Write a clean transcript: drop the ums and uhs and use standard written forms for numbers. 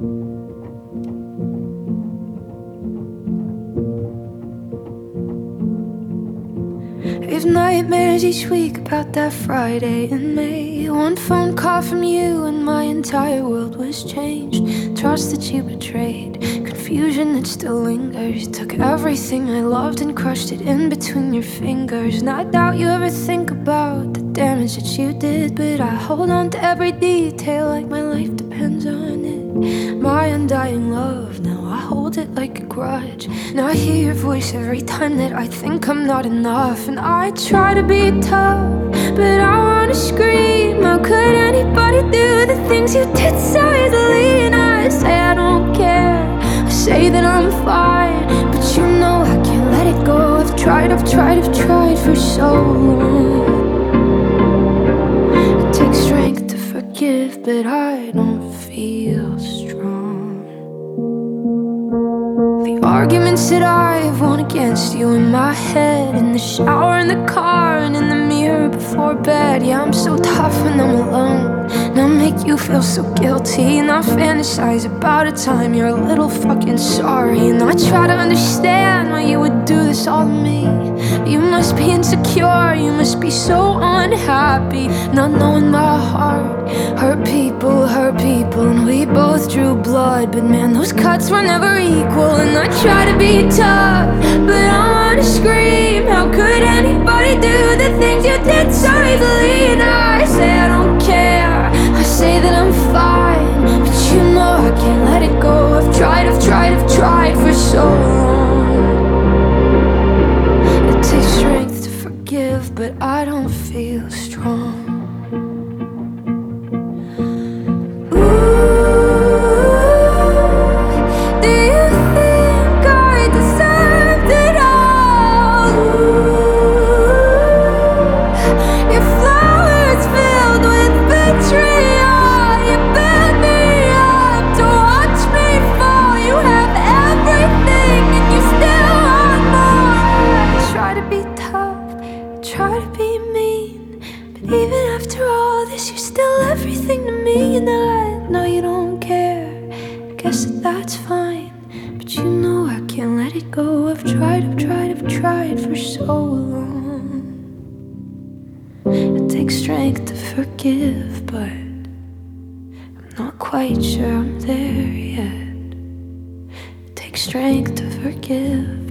We have nightmares each week about that Friday in May. One phone call from you and my entire world was changed. Trust that you betrayed, confusion that still lingers. Took everything I loved and crushed it in between your fingers. And I doubt you ever think about the damage that you did, but I hold on to every detail like my life depends on it. My undying love, now I hold it like a grudge. And I hear your voice every time that I think I'm not enough. And I try to be tough, but I wanna scream. How could anybody do the things you did so easily? And I say I don't care, I say that I'm fine, but you know I can't let it go. I've tried for so long. It takes strength to forgive, but I don't feel strong. The arguments that I've won against you in my head, in the shower, in the car, and in the mirror before bed. Yeah, I'm so tough when I'm alone, and I make you feel so guilty. And I fantasize about a time you're a little fucking sorry. And I try to understand why you would do this all to me. You must be insecure, you must be so unhappy, not knowing my heart hurt people, and we both drew blood, but man, those cuts were never equal. And I try to be tough, but I wanna scream. How could anybody do the things you did so easily? And I say I don't care, I say that I'm fine, but you know I can't let it go. I've tried for so long. It takes strength to forgive, but I don't feel strong. Even after all this, you're still everything to me. And I know you don't care, I guess that's fine, but you know I can't let it go. I've tried for so long. It takes strength to forgive, but I'm not quite sure I'm there yet. It takes strength to forgive,